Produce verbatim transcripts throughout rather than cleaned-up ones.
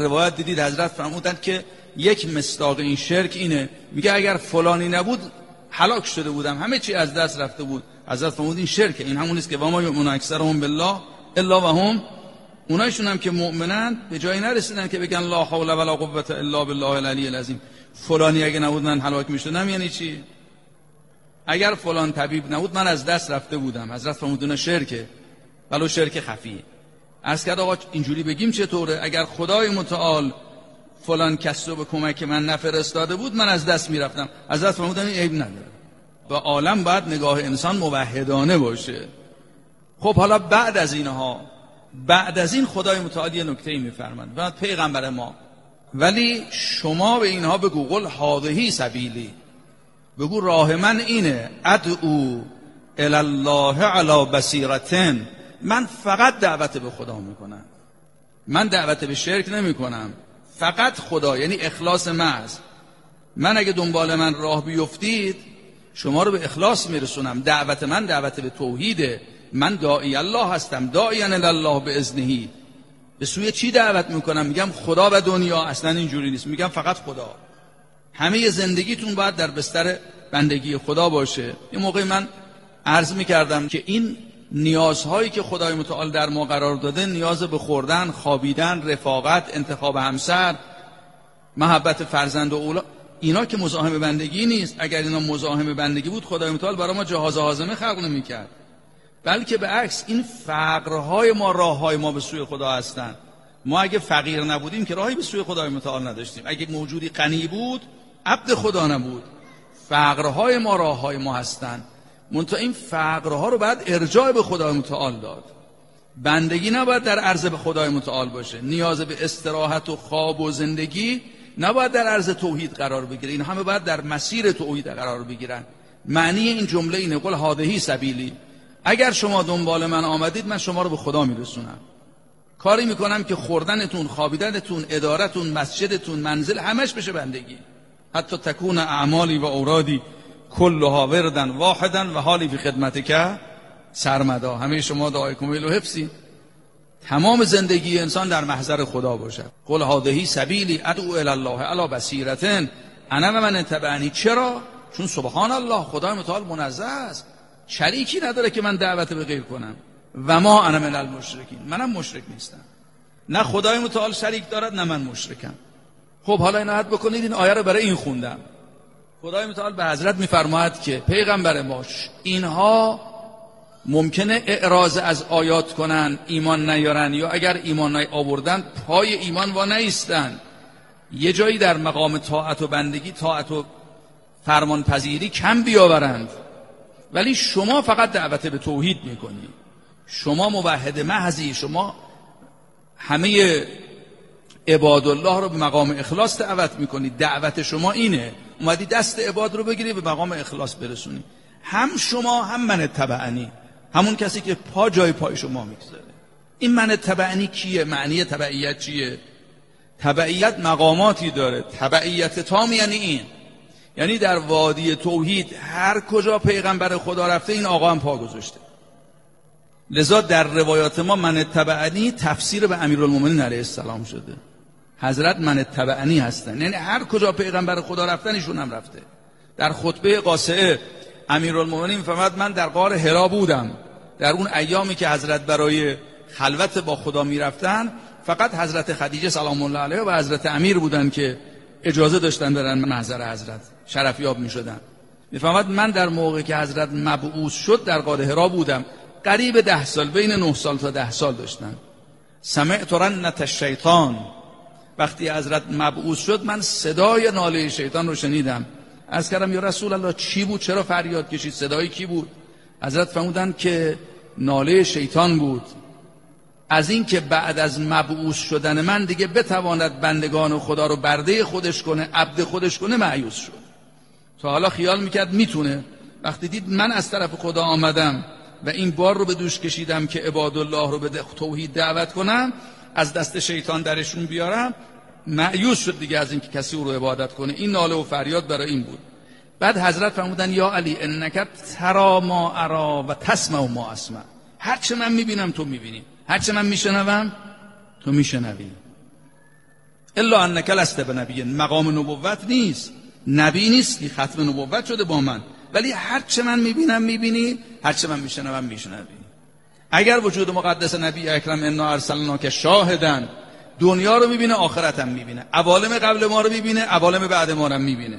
روایت دیدید حضرت فرمودند که یک مصداق این شرک اینه، میگه اگر فلانی نبود هلاک شده بودم، همه چی از دست رفته بود. حضرت فرمود این شرکه. این همون است که و ما یؤمن اکثرهم بالله الا وهم، اونایشون هم که مؤمنن به جایی نرسیدن که بگن لا حول ولا قوة الا بالله العلی العظیم. فلانی اگه نبود من هلاک میشدم یعنی چی؟ اگر فلان طبیب نبود من از دست رفته بودم. حضرت فرمود اون شرکه، ولو شرک خفیه. عرض کرد آقا اینجوری بگیم چطوره؟ اگر خدای متعال فلان کس رو به کمک من نفرستاده بود من از دست میرفتم. حضرت فرمودن این عیب نداره. و عالم باید نگاه انسان موحدانه باشه. خب حالا بعد از اینها، بعد از این خدای متعال یه نکته ای میفرماند و پیغمبر ما، ولی شما به اینها بگو قل هذه سبیلی، بگو راه من اینه، ادعو الی الله علی بصیرة، من فقط دعوت به خدا میکنم، من دعوت به شرک نمی کنم، فقط خدا، یعنی اخلاص محض. من اگه دنبال من راه بیفتید شما رو به اخلاص میرسونم. دعوت من دعوت به توحیده. من داعی الله هستم، داعی الی الله باذنه. به سوی چی دعوت میکنم؟ میگم خدا و دنیا. اصلا اینجوری نیست، میگم فقط خدا. همه زندگیتون باید در بستر بندگی خدا باشه. یه موقع من عرض میکردم که این نیازهایی که خدای متعال در ما قرار داده، نیاز به خوردن، خوابیدن، رفاقت، انتخاب همسر، محبت فرزند و اولاد، اینا که مزاحم بندگی نیست. اگر اینا مزاحم بندگی بود خدای متعال برای ما جهاز هاضمه خلق نمی‌کرد، بلکه به عکس این فقرهای ما راههای ما به سوی خدا هستند. ما اگه فقیر نبودیم که راهی به سوی خدای متعال نداشتیم. اگه موجودی غنی بود عبد خدا نبود. فقرهای ما راههای ما هستند. منتها این فقرها رو باید ارجاع به خدای متعال داد. بندگی نباید در عرض به خدای متعال باشه. نیاز به استراحت و خواب و زندگی نباید در عرض توحید قرار بگیره. این همه باید در مسیر توحید قرار بگیرن. معنی این جمله اینه قل هذه سبیلی، اگر شما دنبال من آمدید من شما رو به خدا میرسونم. کاری میکنم که خوردنتون، خوابیدنتون، ادارتون، مسجدتون، منزل، همش بشه بندگی. حتی تکون اعمالی و اورادی کلها وردن واحدا و حالی فی خدمتک سرمدا. همه شما دعای کمیل و حفظی، تمام زندگی انسان در محضر خدا باشه. قل هذه سبیلی ادعو الی الله علی بصیرة انا و من تبعنی. چرا؟ چون سبحان الله، خدای متعال منزه است، شریکی نداره که من دعوت به غیر کنم. و ما انا من المشرکین، منم مشرک نیستم. نه خدای متعال شریک دارد نه من مشرکم. خب حالا اینو حد بکنید، این آیه رو برای این خوندم. خدای متعال به حضرت میفرماید که پیغمبر ما، اینها ممکنه اعراض از آیات کنن، ایمان نیارن، یا اگر ایمان نیاوردن پای ایمان وا نیستن، یه جایی در مقام طاعت و بندگی، طاعت و فرمان پذیری کم بیاورند. ولی شما فقط دعوت به توحید میکنی، شما موحد محضی، شما همه عباد الله رو به مقام اخلاص دعوت میکنی. دعوت شما اینه، اومدی دست عباد رو بگیری به مقام اخلاص برسونی. هم شما هم من تبعنی، همون کسی که پا جای پای شما میگذاره. این من تبعنی کیه؟ معنی تبعیت چیه؟ تبعیت مقاماتی داره. تبعیت تام یعنی این، یعنی در وادی توحید هر کجا پیغمبر خدا رفته این آقا هم پا گذاشته. لذا در روایات ما من تبعنی تفسیر به امیرالمومنین علیه السلام شده. حضرت من تبعنی هستن، یعنی هر کجا پیغمبر خدا رفتن ایشون هم رفته. در خطبه قاصعه امیرالمومنین فرمود من در غار حرا بودم در اون ایامی که حضرت برای خلوت با خدا میرفتن، فقط حضرت خدیجه سلام الله علیها و حضرت امیر بودن که اجازه داشتن برن محضر حضرت شرفیاب میشدن. میفهمد من در موقع که حضرت مبعوث شد در غار حرا بودم، قریب ده سال، بین نه سال تا ده سال داشتن. سمعت رنة الشیطان، وقتی حضرت مبعوث شد من صدای ناله شیطان رو شنیدم. عرض کردم یا رسول الله چی بود؟ چرا فریاد کشید؟ صدای کی بود؟ حضرت فرمودند که ناله شیطان بود، از این که بعد از مبعوث شدن من دیگه بتواند بندگان خدا رو برده خودش کنه، عبد خودش کنه، مایوس شد. تا حالا خیال میکرد میتونه. وقتی دید من از طرف خدا آمدم و این بار رو به دوش کشیدم که عباد الله رو به توحید دعوت کنم، از دست شیطان درشون بیارم، مایوس شد دیگه از این که کسی او رو عبادت کنه. این ناله و فریاد برای این بود. بعد حضرت فرمودن یا علی انک ترا ما ارا و تسمع ما اسمع. هرچه من میبینم تو میبینی، هرچه من میشنوم تو میشنوی. الا انک لست بنبی، مقام نبوت نیست، نبی نیستی، ختم نبوت شده با من، ولی هر چه من میبینم میبینی، هر چه من میشنوم میشنوی. اگر وجود مقدس نبی اکرم انا ارسلناک شاهدن، دنیا رو میبینه، آخرت هم میبینه، عوالم قبل ما رو میبینه، عوالم بعد ما رو میبینه.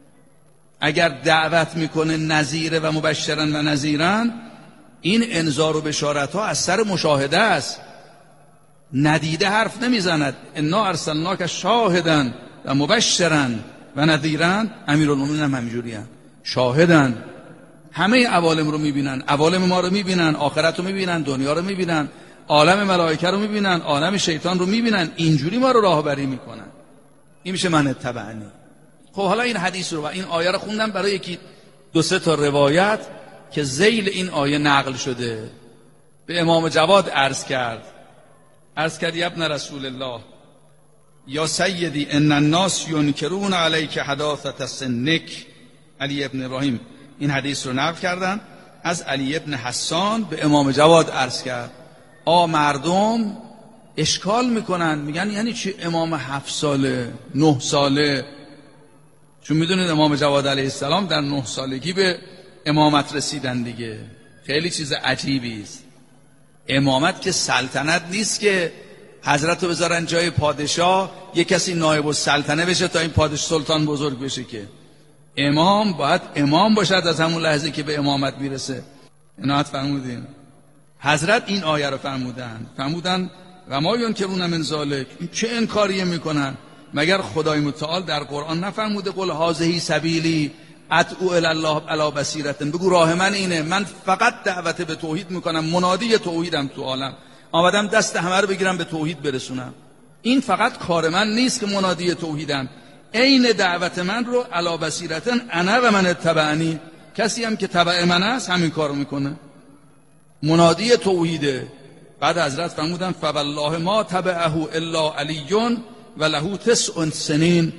اگر دعوت میکنه نذیره و مبشرن و نذیرن، این انذار و بشارت ها از سر مشاهده است، ندیده حرف نمیزند. انا ارسلناک شاهدن و مبشرن و نذیرن، امیرالمومنین هم همینجوری هم شاهدن، همه عوالم رو میبینن، عوالم ما رو میبینن، آخرت رو میبینن، دنیا رو میبینن، عالم ملائکه رو میبینن، عالم شیطان رو میبینن، اینجوری ما رو راهبری میکنن. این میشه من اتبعنی. خب حالا این حدیث رو و این آیه رو خوندم برای یکی دو سه تا روایت که ذیل این آیه نقل شده. به امام جواد عرض کرد عرض کرد ابن رسول الله یا سیدی ان الناس ینکرون علیک حداثة سنک. علی ابن ابراهیم این حدیث رو نقل کردن از علی ابن حسان، به امام جواد عرض کرد آ مردم اشکال میکنن، میگن یعنی چی امام هفت ساله نه ساله؟ چون میدونید امام جواد علیه السلام در نه سالگی به امامت رسیدن دیگه. خیلی چیز عجیبی است. امامت که سلطنت نیست که حضرت رو بذارن جای پادشاه، یک کسی نایب السلطنه بشه تا این پادشاه سلطان بزرگ بشه. که امام باید امام باشد از همون لحظه که به امامت میرسه. عنایت فرمودین. حضرت این آیه رو فرمودن فرمودن و ما ینکرون من ذالک، چه انکاریه میکنن؟ مگر خدای متعال در قرآن نفرموده قل هذه سبیلی ادعو الی الله علی بصیرة؟ بگو راه من اینه، من فقط دعوت به توحید میکنم، منادی توحیدم تو عالم، آمدم دست همه رو بگیرم به توحید برسونم. این فقط کار من نیست که منادی توحیدم، عین دعوت من رو علی بصیرة انا و من اتبعنی، کسی هم که تبع من است همین کارو میکنه، منادی توحیده. بعد حضرت فرمودن فوالله ما تبعه الا علی و له تسع سنین.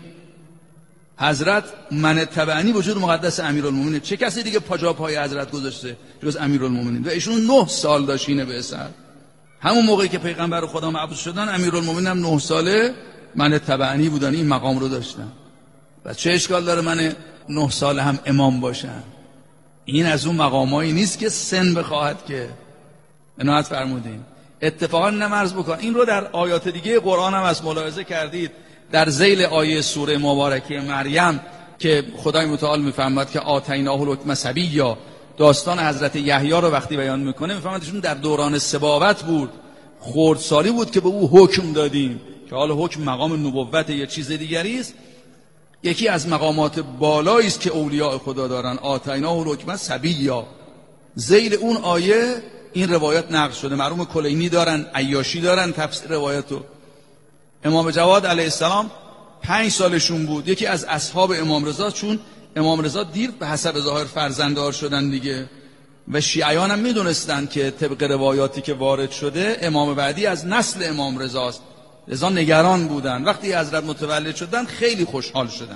حضرت من تبعنی وجود مقدس امیرالمومنین، چه کسی دیگه پاجا پای حضرت گذاشته جز امیرالمومنین؟ و ایشون نه سال داشتینه به اثر. همون موقعی که پیغمبر خدا مبعوث شدن امیرالمومنین هم نه ساله من تبعنی بودن، این مقام رو داشتن. و چه اشکال داره من نه ساله هم امام باشم؟ این از اون مقامایی نیست که سن بخواهد که. عنایت فرمودین. اتفاقا نمرز بکن این رو در آیات دیگه قرآن هم از ملاحظه کردید، در ذیل آیه سوره مبارکه مریم که خدای متعال میفرماد که آتیناه الحکم صبیا، داستان حضرت یحیی رو وقتی بیان میکنه میفرمادشون در دوران سباوت بود، خردسالی بود که به او حکم دادیم، که حالا حکم مقام نبوت یا چیز دیگری است. یکی از مقامات بالایی است که اولیاء خدا دارن، آتیناه الحکم صبیا. ذیل اون آیه این روایت نقل شده، مرحوم کلینی دارن، عیاشی دارن تفسیر روایتو. امام جواد علیه السلام پنج سالشون بود، یکی از اصحاب امام رضا، چون امام رضا دیر به حسب ظاهر فرزنددار شدن دیگه، و شیعیان هم میدونستن که طبق روایاتی که وارد شده امام بعدی از نسل امام رضاست، لذا نگران بودن. وقتی حضرت متولد شدن خیلی خوشحال شدن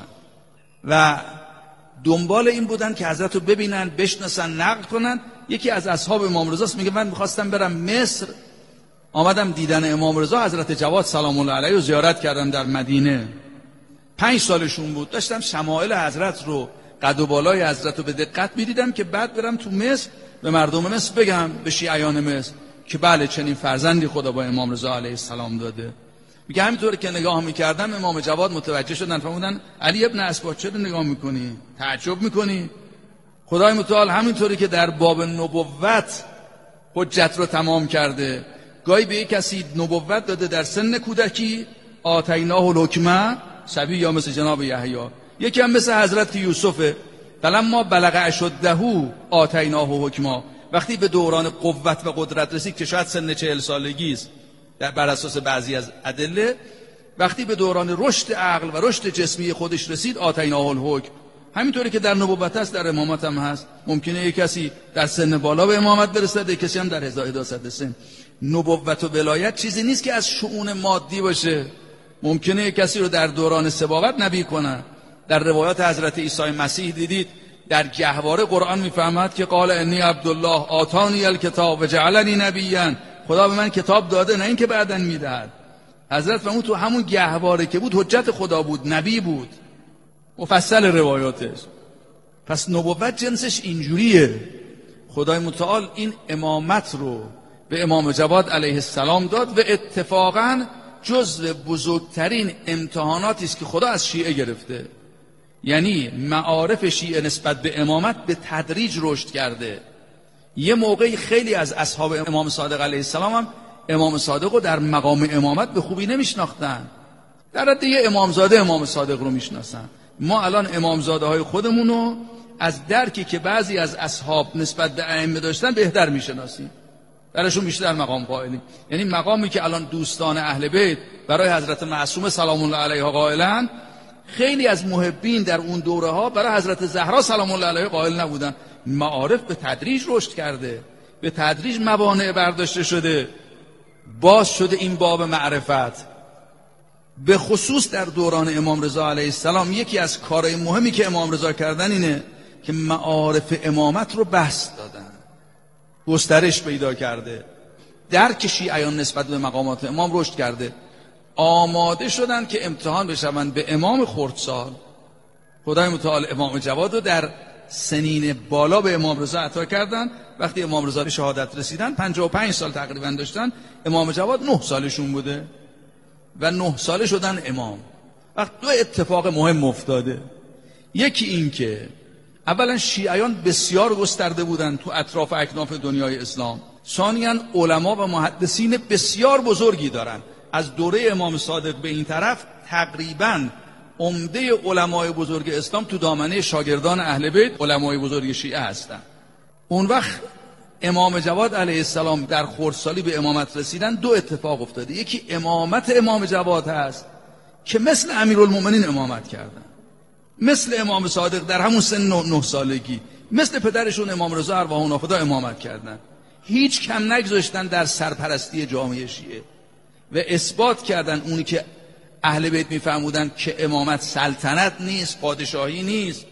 و دنبال این بودن که حضرت رو ببینن، بشناسن، نقل کنن. یکی از اصحاب امام رضاست، میگه من میخواستم برم مصر، آمدم دیدن امام رضا، حضرت جواد سلام الله علیه رو زیارت کردم در مدینه. پنج سالشون بود، داشتم شمائل حضرت رو، قد و بالای حضرت رو به دقت میدیدم که بعد برم تو مصر به مردم مصر بگم، به شیعیان مصر، که بله چنین فرزندی خدا با امام رضا علیه السلام داده. میگه همینطور که نگاه میکردم امام جواد متوجه شدن، فرمودن علی ابن اسباط چرا نگاه میکنی؟ تعجب میکنی؟ خدای متعال همینطوری که در باب نبوت حجت رو تمام کرده، گاهی به یک کسی نبوت داده در سن کودکی، آتیناه الحکمه صبی، یا مثل جناب یحیی. یکی هم مثل حضرت یوسف، فلما بلغ اشده آتیناه حکما، وقتی به دوران قوت و قدرت رسید که شاید سن چهل سالگی است بر اساس بعضی از ادله، وقتی به دوران رشد عقل و رشد جسمی خودش رسید آتیناه الحکم. همینطوری که در نبوت هست در امامت هم هست. ممکنه یک کسی در سن بالا به امامت برسد، یک کسی هم در حداثت سن. نبوت و ولایت چیزی نیست که از شؤون مادی باشه. ممکنه یک کسی رو در دوران سباوت نبی کنن. در روایات حضرت عیسی مسیح دیدید در گهواره قرآن میفهمد که قال انی عبدالله آتانی الکتاب و جعلنی نبیا، خدا به من کتاب داده نه اینکه بعداً میدهد. حضرت فرمود تو همون گهواره که بود حجت خدا بود، نبی بود، مفصل روایاتش. پس نبوت جنسش اینجوریه. خدای متعال این امامت رو به امام جواد علیه السلام داد و اتفاقاً جزو بزرگترین امتحاناتی است که خدا از شیعه گرفته. یعنی معارف شیعه نسبت به امامت به تدریج رشد کرده. یه موقعی خیلی از اصحاب امام صادق علیه السلام هم امام صادق رو در مقام امامت به خوبی نمیشناختن، در حد یه امامزاده امام صادق رو میشناسن. ما الان امامزاده های خودمون رو از درکی که بعضی از اصحاب نسبت به ائمه داشتن بهتر میشناسیم، درشون بیشتر مقام قائلیم. یعنی مقامی که الان دوستان اهل بیت برای حضرت معصومه سلام الله علیها قائلن، خیلی از محبین در اون دوره ها برای حضرت زهرا سلام الله علیها قائل نبودن. معارف به تدریج رشد کرده، به تدریج موانع برداشته شده، باز شده این باب معرفت. به خصوص در دوران امام رضا علیه السلام یکی از کارهای مهمی که امام رضا کردن اینه که معارف امامت رو بسط دادن، گسترش پیدا کرده. درک شیعیان نسبت به مقامات امام رشد کرده. آماده شدن که امتحان بشوند به امام خردسال. خدای متعال امام جواد رو در سنین بالا به امام رضا عطا کردن. وقتی امام رضا به شهادت رسیدن پنجاه و پنج سال تقریبا داشتن، امام جواد نه سالشون بوده و نه ساله شدن امام. وقت دو اتفاق مهم افتاده. یکی این که اولا شیعیان بسیار گسترده بودن تو اطراف اکناف دنیای اسلام. ثانیاً علما و محدثین بسیار بزرگی دارن. از دوره امام صادق به این طرف تقریباً عمده علمای بزرگ اسلام تو دامنه شاگردان اهل بیت علمای بزرگ شیعه هستن. اون وقت امام جواد علیه السلام در خردسالی به امامت رسیدن، دو اتفاق افتاده. یکی امامت امام جواد هست که مثل امیرالمومنین امامت کردن، مثل امام صادق در همون سن نه سالگی، مثل پدرشون امام رضا ارواح نافدا امامت کردن. هیچ کم نگذاشتن در سرپرستی جامعه شیعه و اثبات کردن اونی که اهل بیت میفهمودن که امامت سلطنت نیست، پادشاهی نیست،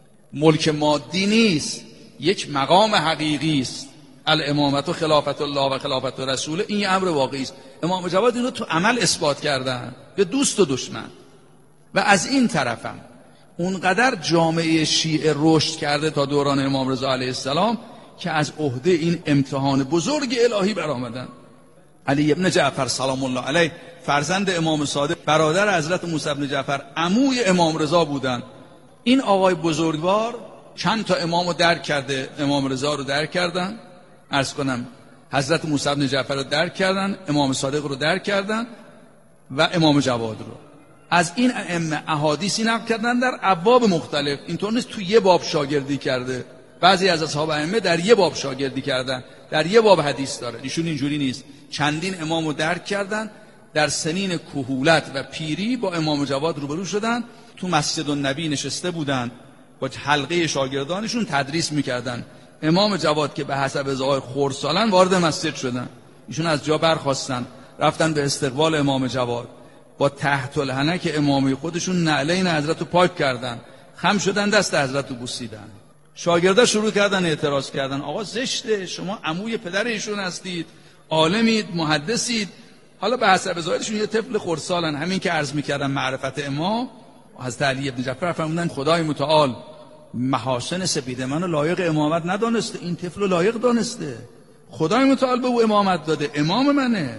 ملک مادی نیست، یک مقام حقیقی است. الامامت و خلافت الله و خلافت رسول، این امر واقعی است. امام جواد اینو تو عمل اثبات کردن به دوست و دشمن. و از این طرفم اونقدر جامعه شیعه رشد کرده تا دوران امام رضا علیه السلام که از عهده این امتحان بزرگ الهی برآمدن. علی ابن جعفر سلام الله علیه فرزند امام صادق، برادر حضرت موسی ابن جعفر، عموی امام رضا بودن. این آقای بزرگوار چند تا امامو درک کرده. امام رضا رو درک کردن، عرض کنم حضرت موسی ابن جعفر رو درک کردن، امام صادق رو درک کردن و امام جواد رو. از این ائمه احادیثی نقل کردن در ابواب مختلف. اینطور نیست تو یه باب شاگردی کرده. بعضی از اصحاب ائمه در یه باب شاگردی کردن، در یه باب حدیث داره. ایشون اینجوری نیست. چندین امامو درک کردن، در سنین کهولت و پیری با امام جواد روبرو شدن. تو مسجد النبی نشسته بودن، با حلقه شاگردانشون تدریس میکردن. امام جواد که به حسب ظاهر خردسالن وارد مسجد شدن. ایشون از جا برخاستن، رفتن به استقبال امام جواد. با تحت الحنک امامی خودشون نعلین حضرت رو پاک کردن، خم شدن، دست حضرت رو بوسیدن. شاگردا شروع کردن اعتراض کردن. آقا زشته، شما عموی پدر ایشون هستید، عالمید، محدثید. حالا به حسب ظاهرشون یه طفل خردسالن. همین که عرض میکردن معرفت امام، حضرت علی ابن جعفر فرمودن خدای متعال محاسن سپید منو لایق امامت ندانسته، این طفل رو لایق دانسته. خدای متعال به او امامت داده، امام منه.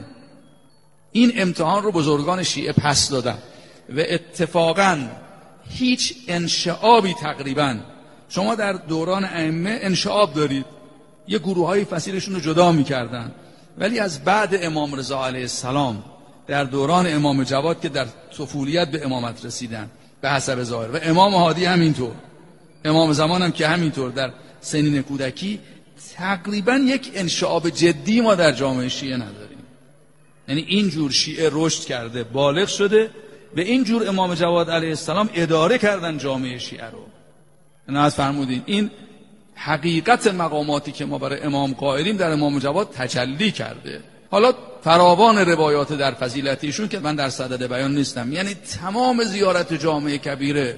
این امتحان رو بزرگان شیعه پس دادن و اتفاقاً هیچ انشعابی تقریباً، شما در دوران ائمه انشعاب دارید، یه گروه‌های فصیلشون رو جدا می‌کردن، ولی از بعد امام رضا علیه السلام در دوران امام جواد که در طفولیت به امامت رسیدن به حسب ظاهر، و امام هادی همینطور، امام زمان هم که همینطور در سنین کودکی، تقریباً یک انشعاب جدی ما در جامعه شیعه نداریم. یعنی اینجور شیعه رشد کرده، بالغ شده، به اینجور امام جواد علیه السلام اداره کردن جامعه شیعه رو. نه از فرمودین این حقیقت مقاماتی که ما برای امام قائلیم در امام جواد تجلی کرده. حالا فراوان روایات در فضیلتیشون که من در صدد بیان نیستم. یعنی تمام زیارت جامعه کبیره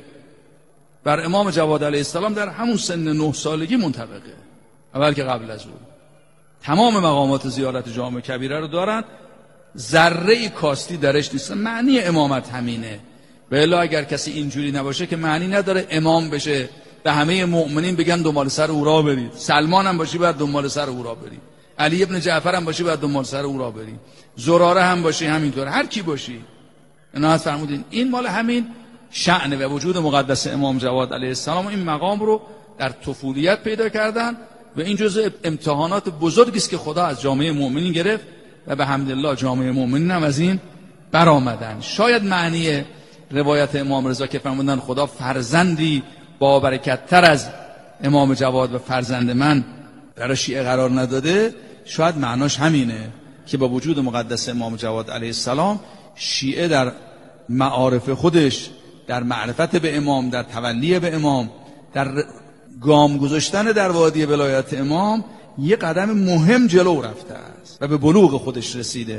بر امام جواد علیه السلام در همون سن نه سالگی منطبقه، اول که قبل از اون. تمام مقامات زیارت جامعه کبیره رو دارن ذره کاستی درش نیست. معنی امامت همینه. و الا اگر کسی اینجوری نباشه که معنی نداره امام بشه به همه مؤمنین بگن دنبال سر او را برید. سلمان هم باشی باید دنبال سر او را بری، علی ابن جعفر هم باشی باید دنبال سر او را بری، زراره هم باشی همینطور، هر کی باشی. عنایت فرمودین این مال همین شأن و وجود مقدس امام جواد علیه السلام. این مقام رو در طفولیت پیدا کردن و این جزء امتحانات بزرگی است که خدا از جامعه مؤمنین گرفت و به حمدالله جامعه مؤمنین هم از این برآمدن. شاید معنی روایت امام رضا که فرمودن خدا فرزندی با برکت‌تر از امام جواد و فرزند من در شیعه قرار نداده، شاید معناش همینه که با وجود مقدس امام جواد علیه السلام شیعه در معارف خودش، در معرفت به امام، در تولی به امام، در گام گذاشتن در وادی ولایت امام یه قدم مهم جلو رفته است و به بلوغ خودش رسیده.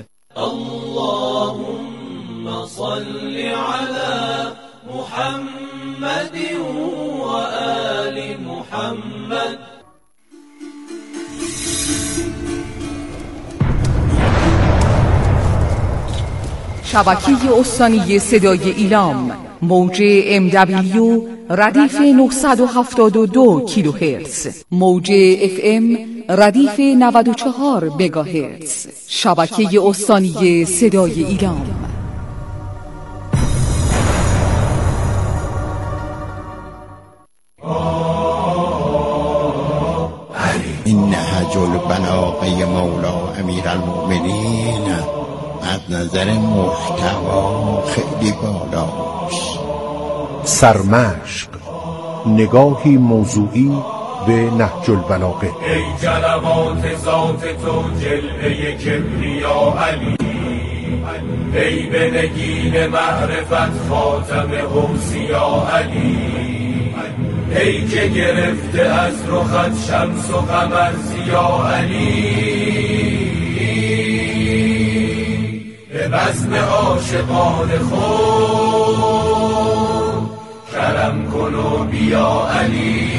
اللهم صل علی محمد و آل محمد. شبکه استانی صدای ایلام، موج ام دبلیو ردیف نهصد و هفتاد و دو کیلوهرتز، موج اف ام ردیف نود و چهار مگاهرتز. شبکه استانی صدای ایلام. این نهج البلاغه مولا امیرالمؤمنین از نظر محتوا خیلی بالاست. سرمشق، نگاهی موضوعی به نهج البلاغه. ای جلوات ذات تو جلوه کبریا علی، ای به نگین معرفت خاتم غوثیا علی، ای که گرفته از رخت شمس و قمر ضیا علی، به بزم عاشقان خود کرم کن و بیا علی.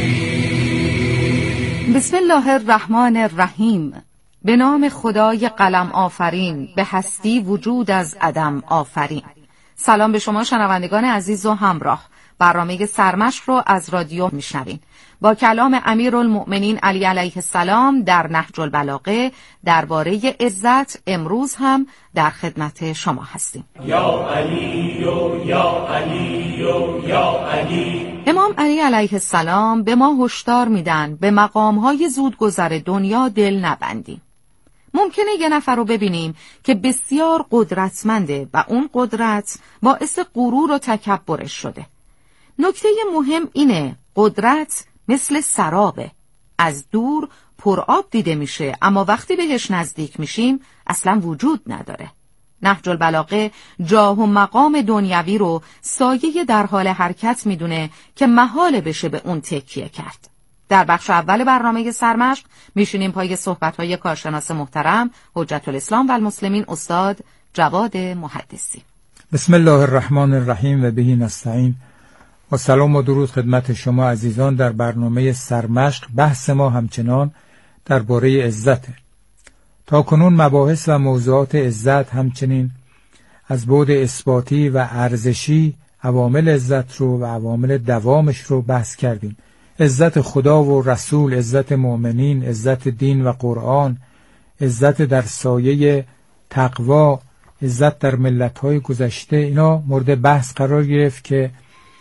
بسم الله الرحمن الرحیم. به نام خدای قلم آفرین، به هستی وجود از عدم آفرین. سلام به شما شنوندگان عزیز و همراه. برنامه سرمشق رو از رادیو میشنوین. با کلام امیرالمؤمنین علی علیه السلام در نهج البلاغه درباره عزت امروز هم در خدمت شما هستیم. یا علی و یا علی و یا علی. امام علی علیه السلام به ما هشدار میدن به مقام‌های زودگذر دنیا دل نبندیم. ممکنه یه نفر رو ببینیم که بسیار قدرتمنده و اون قدرت باعث غرور و تکبرش شده. نکته مهم اینه قدرت مثل سرابه، از دور پرآب دیده میشه اما وقتی بهش نزدیک میشیم اصلا وجود نداره. نهج البلاغه جاه و مقام دنیوی رو سایه در حال حرکت میدونه که محال بشه به اون تکیه کرد. در بخش اول برنامه سرمشق میشینیم پای صحبت‌های کارشناس محترم حجت الاسلام و المسلمین استاد جواد محدثی. بسم الله الرحمن الرحیم و بهی نستعین. و سلام و درود خدمت شما عزیزان. در برنامه سرمشق بحث ما همچنان درباره عزته. تا کنون مباحث و موضوعات عزت همچنین از بعد اثباتی و ارزشی عوامل عزت رو و عوامل دوامش رو بحث کردیم. عزت خدا و رسول، عزت مؤمنین، عزت دین و قرآن، عزت در سایه تقوا، عزت در ملت‌های گذشته، اینا مورد بحث قرار گرفت که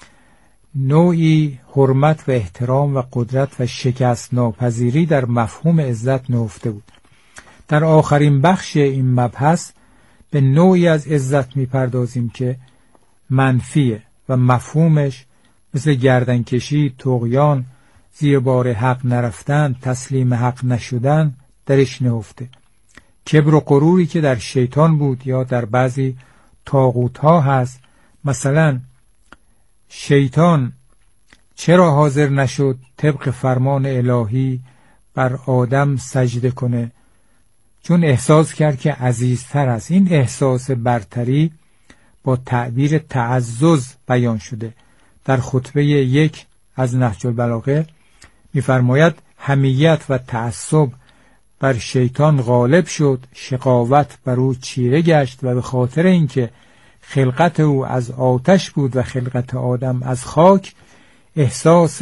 نوعی حرمت و احترام و قدرت و شکست ناپذیری در مفهوم عزت نهفته بود. در آخرین بخش این مبحث به نوعی از عزت میپردازیم که منفیه و مفهومش مثل گردنکشی، طغیان، زیر بار حق نرفتن، تسلیم حق نشدن درش نهفته. کبر و غروری که در شیطان بود یا در بعضی طاغوت‌ها هست. مثلا شیطان چرا حاضر نشد طبق فرمان الهی بر آدم سجده کنه؟ چون احساس کرد که عزیزتر است. این احساس برتری با تعبیر تعزز بیان شده. در خطبه یک از نهج البلاغه می‌فرماید حمیت و تعصب بر شیطان غالب شد، شقاوت بر او چیره گشت و به خاطر اینکه خلقت او از آتش بود و خلقت آدم از خاک، احساس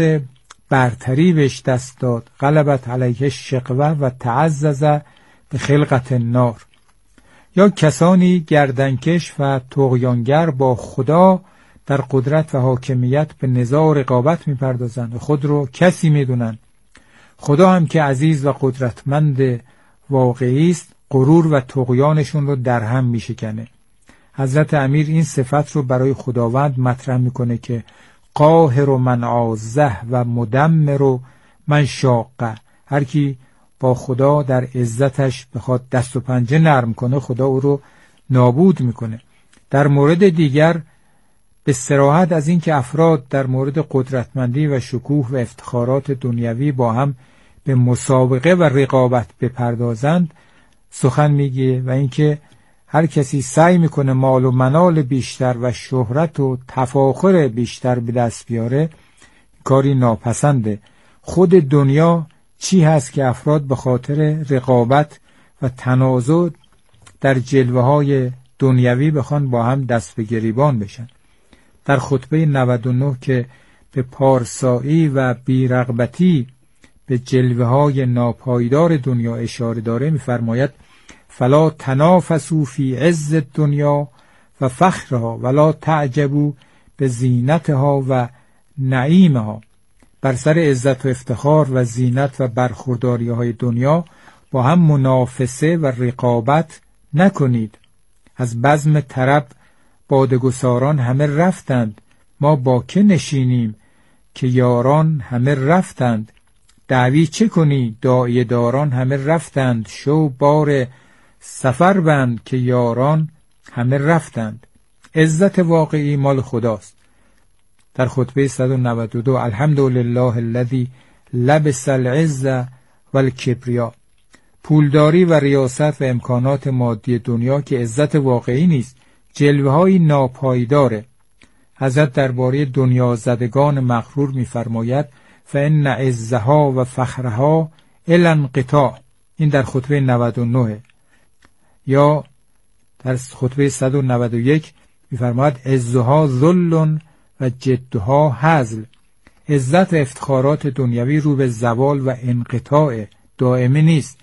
برتری بهش دست داد. غلبت علیه شقوه و تعزز به خلقت النار. یا کسانی گردنکش و طغیانگر با خدا در قدرت و حاکمیت به نزاع و رقابت می‌پردازند و خود رو کسی می‌دونند. خدا هم که عزیز و قدرتمند واقعی است، غرور و طغیانشون رو در هم میشکنه. حضرت امیر این صفت رو برای خداوند مطرح میکنه که قاهر و من عازه و مدمر و من شاقه. هر کی با خدا در عزتش بخواد دست و پنجه نرم کنه، خدا او رو نابود میکنه. در مورد دیگر به صراحت از این که افراد در مورد قدرتمندی و شکوه و افتخارات دنیوی با هم به مسابقه و رقابت بپردازند سخن میگه و اینکه هر کسی سعی میکنه مال و منال بیشتر و شهرت و تفاخر بیشتر به دست بیاره، کاری ناپسنده. خود دنیا چی هست که افراد به خاطر رقابت و تنازع در جلوه های دنیوی بخوان با هم دست به گریبان بشن. در خطبه نود و نه که به پارسایی و بیرغبتی به جلوه های ناپایدار دنیا اشاره داره می‌فرماید فلا تنافسوا فی عز الدنیا و فخرها ولا تعجبوا به زینتها و نعیمها. بر سر عزت و افتخار و زینت و برخورداری های دنیا با هم منافسه و رقابت نکنید. از بزم طرب بادگساران همه رفتند، ما با که نشینیم که یاران همه رفتند. دعوی چه کنی داعیه داران همه رفتند، شو بار سفر بند که یاران همه رفتند. عزت واقعی مال خداست. در خطبه صد و نود و دو الحمدلله الذی لبس العز والکبریا. پولداری و ریاست و امکانات مادی دنیا که عزت واقعی نیست، جلوه های ناپایداره. حضرت درباره دنیا زدگان مغرور می‌فرماید فإن عزها و فخرها الی انقطاع. این در خطبه نود و نه. یا در خطبه صد و نود و یک می‌فرماید عزها ذل و جدها هزل. عزت و افتخارات دنیوی رو به زوال و انقطاع دائمی نیست.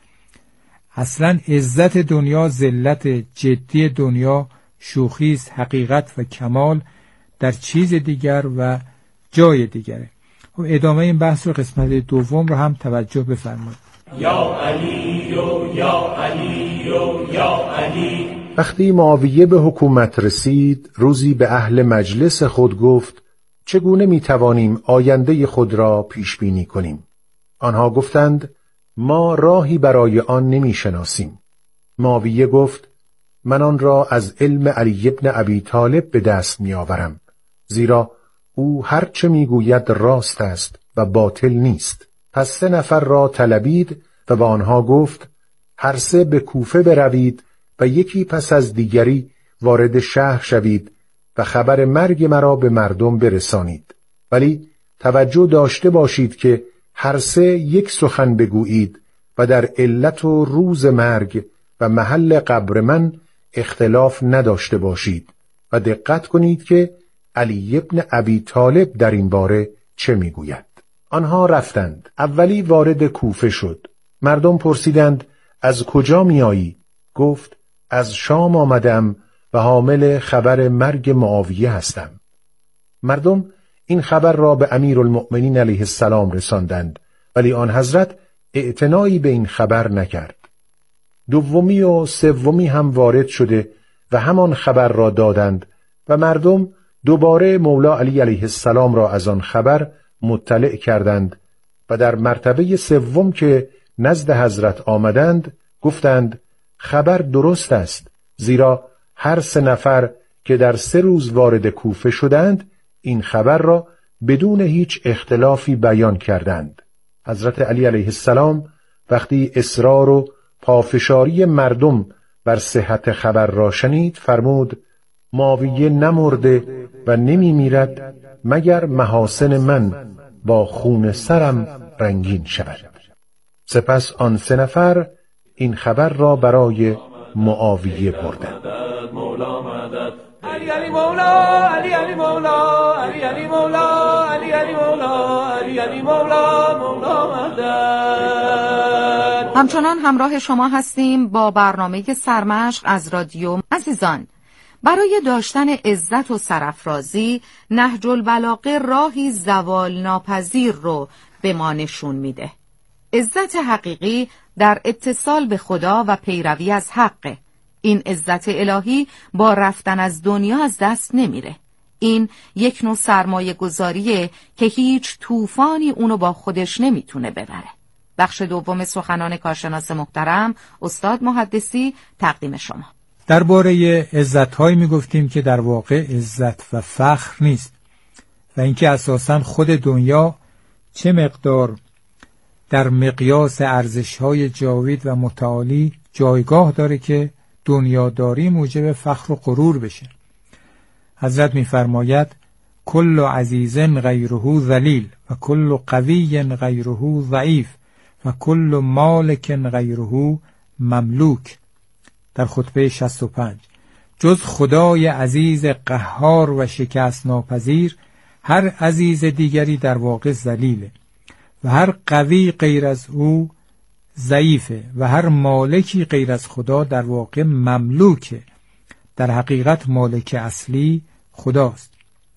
اصلا عزت دنیا ذلت، جدی دنیا شوخی است، حقیقت و کمال در چیز دیگر و جای دیگره. خب ادامه این بحث رو قسمت دوم رو هم توجه بفرمایید. یا علی و یا علی و یا علی. وقتی معاویه به حکومت رسید، روزی به اهل مجلس خود گفت چگونه می توانیم آینده خود را پیش بینی کنیم؟ آنها گفتند ما راهی برای آن نمی شناسیم. معاویه گفت من آن را از علم علی ابن ابی طالب به دست می آورم، زیرا او هر چه می گوید راست است و باطل نیست. پس سه نفر را طلبید و با آنها گفت هر سه به کوفه بروید و یکی پس از دیگری وارد شهر شوید و خبر مرگ مرا به مردم برسانید، ولی توجه داشته باشید که هر سه یک سخن بگویید و در علت و روز مرگ و محل قبر من اختلاف نداشته باشید و دقت کنید که علی ابن ابی طالب در این باره چه میگوید. آنها رفتند. اولی وارد کوفه شد. مردم پرسیدند از کجا میایی؟ گفت از شام آمدم و حامل خبر مرگ معاویه هستم. مردم این خبر را به امیرالمؤمنین علیه السلام رساندند، ولی آن حضرت اعتنایی به این خبر نکرد. دومی و سومی هم وارد شده و همان خبر را دادند و مردم دوباره مولا علی علیه السلام را از آن خبر مطلع کردند و در مرتبه سوم که نزد حضرت آمدند گفتند خبر درست است، زیرا هر سه نفر که در سه روز وارد کوفه شدند این خبر را بدون هیچ اختلافی بیان کردند. حضرت علی علیه السلام وقتی اصرار و پافشاری مردم بر صحت خبر را شنید فرمود معاویه نمرده و نمی میرد مگر محاسن من با خون سرم رنگین شود. سپس آن سه نفر این خبر را برای معاویه بردند. علی علی مولا علی علی مولا علی علی مولا علی علی مولا علی علی مولا مولا مدد. همچنان همراه شما هستیم با برنامه سرمشق از رادیو. عزیزان، برای داشتن عزت و سرافرازی نهج البلاغه راهی زوال ناپذیر رو به ما نشون میده. عزت حقیقی در اتصال به خدا و پیروی از حقه. این عزت الهی با رفتن از دنیا از دست نمیره. این یک نوع سرمایه گذاریه که هیچ طوفانی اونو با خودش نمیتونه ببره. بخش دوم سخنان کارشناس محترم استاد محدثی تقدیم شما. درباره عزت‌هایی میگفتیم که در واقع عزت و فخر نیست و اینکه اساساً خود دنیا چه مقدار در مقیاس ارزش‌های جاوید و متعالی جایگاه داره که دنیاداری موجب فخر و غرور بشه. حضرت می‌فرماید کل عزیز غیره ذلیل و کل قوی غیره ضعیف و کل مالک غیره مملوک. در خطبه شصت و پنج جز خدای عزیز قهار و شکست ناپذیر هر عزیز دیگری در واقع ذلیله و هر قوی غیر از او ضعیفه و هر مالکی غیر از خدا در واقع مملوکه. در حقیقت مالک اصلی خداست.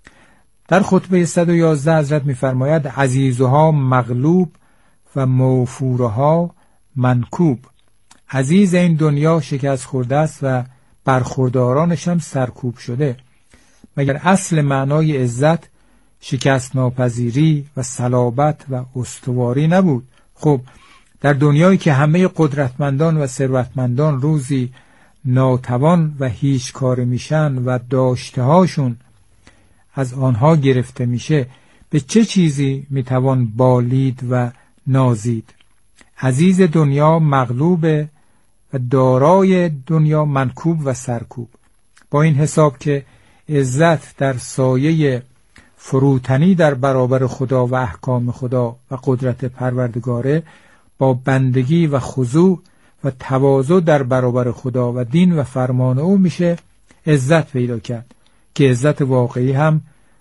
در خطبه صد و یازده حضرت می‌فرماید عزیزها مغلوب و موفورها منکوب. عزیز این دنیا شکست خورده است و برخوردارانش هم سرکوب شده. مگر اصل معنای عزت شکست ناپذیری و صلابت و استواری نبود؟ خب در دنیایی که همه قدرتمندان و ثروتمندان روزی ناتوان و هیچ کار میشن و داشتهاشون از آنها گرفته میشه، به چه چیزی میتوان بالید و نازید؟ عزیز دنیا مغلوب و دارای دنیا منکوب و سرکوب. با این حساب که عزت در سایه فروتنی در برابر خدا و احکام خدا و قدرت پروردگاره، با بندگی و خضوع و تواضع در برابر خدا و دین و فرمان او میشه عزت پیدا کرد که عزت واقعی هم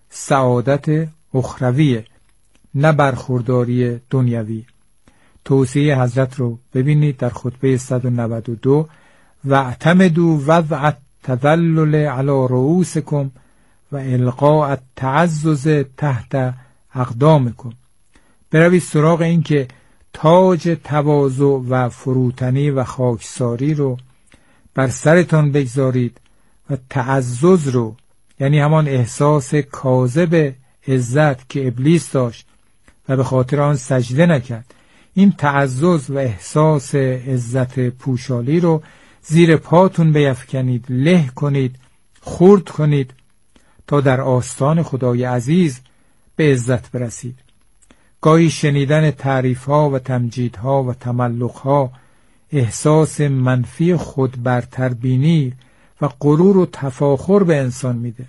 سعادت اخرویه، نه برخورداری دنیوی. توصیه حضرت رو ببینید در خطبه صد و نود و دو و اعتمدوا وضع التذلل علی رؤوسکم و القاء التعزز تحت اقدامکم. بروید سراغ این که تاج تواضع و فروتنی و خاکساری رو بر سرتان بگذارید و تعزز رو، یعنی همان احساس کاذب عزت که ابلیس داشت و به خاطر آن سجده نکرد، این تعزز و احساس عزت پوشالی رو زیر پاتون بیفکنید، له کنید، خرد کنید تا در آستان خدای عزیز به عزت برسید. گاهی شنیدن تعریف‌ها و تمجیدها و تملق‌ها احساس منفی خود برتربینی و غرور و تفاخر به انسان میده.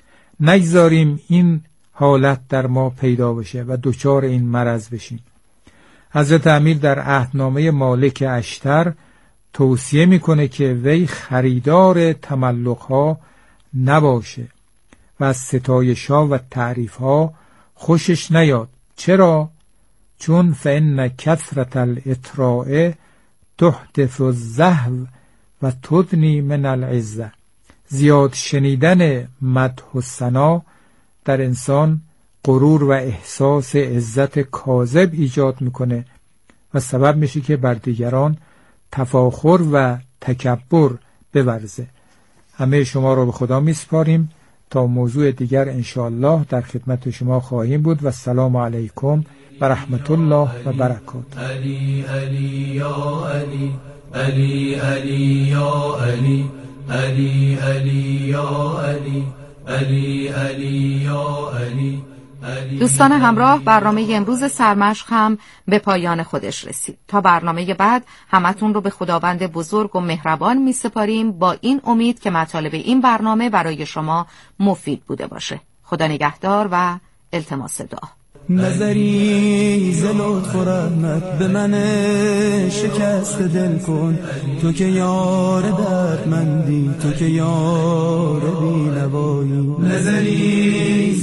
نگذاریم این حالت در ما پیدا بشه و دچار این مرض بشیم. حضرت امیر در عهدنامه مالک اشتر توصیه میکنه که وی خریدار تملق‌ها نباشه و از ستایش‌ها و تعریف‌ها خوشش نیاد. چرا؟ چون فإن کثرة الاطراء تحدث الزهو و تدنی من العزة. زیاد شنیدن مدح و ثنا در انسان غرور و احساس عزت کاذب ایجاد میکنه و سبب میشه که بر دیگران تفاخر و تکبر بورزه. همه شما رو به خدا میسپاریم تا موضوع دیگر انشاءالله در خدمت شما خواهیم بود و السلام علیکم و رحمت الله و برکاته. علی علی یا علی علی علی یا علی علی علی یا علی علی علی یا علی. دوستان همراه، برنامه امروز سرمشق هم به پایان خودش رسید. تا برنامه بعد همتون رو به خداوند بزرگ و مهربان می سپاریم با این امید که مطالب این برنامه برای شما مفید بوده باشه. خدا نگهدار و التماس دعا. نظری ز لطف و رحمت به من شکست دل کن، تو که یار دردمندی، تو که یار بینوایی. نظری